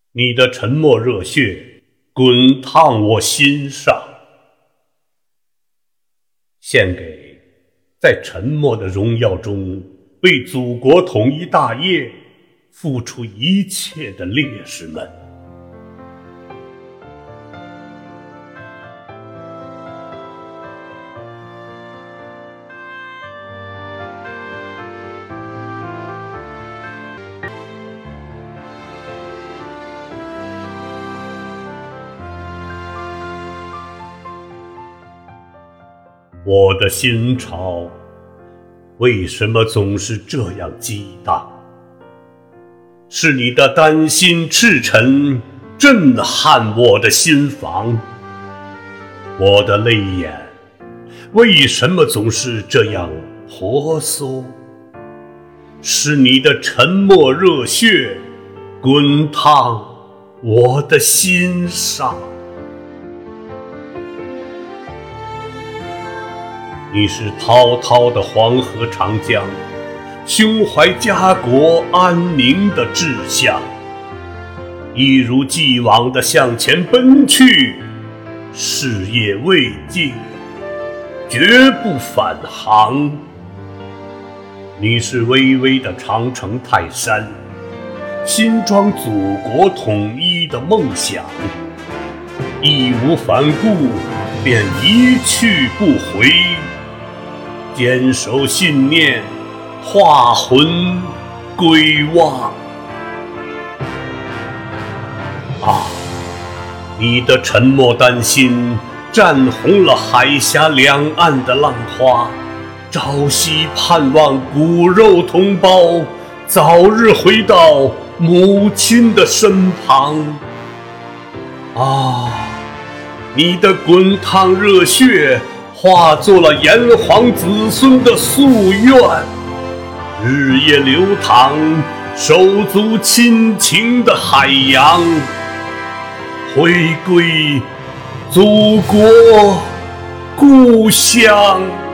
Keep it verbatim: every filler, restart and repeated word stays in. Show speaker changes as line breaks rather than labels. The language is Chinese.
你的沉默热血滚烫我心上，献给在沉默的荣耀中为祖国统一大业付出一切的烈士们。我的心潮为什么总是这样激荡？是你的丹心赤诚震撼我的心房。我的泪眼为什么总是这样婆娑？是你的沉默热血滚烫我的心上。你是滔滔的黄河长江，胸怀家国安宁的志向，一如既往地向前奔去，事业未尽，绝不返航。你是巍巍的长城泰山，新装祖国统一的梦想，义无反顾便一去不回，坚守信念，化魂归望。啊，你的沉默丹心蘸红了海峡两岸的浪花，朝夕盼望骨肉同胞早日回到母亲的身旁。啊，你的滚烫热血化作了炎黄子孙的夙愿，日夜流淌手足亲情的海洋，回归祖国故乡。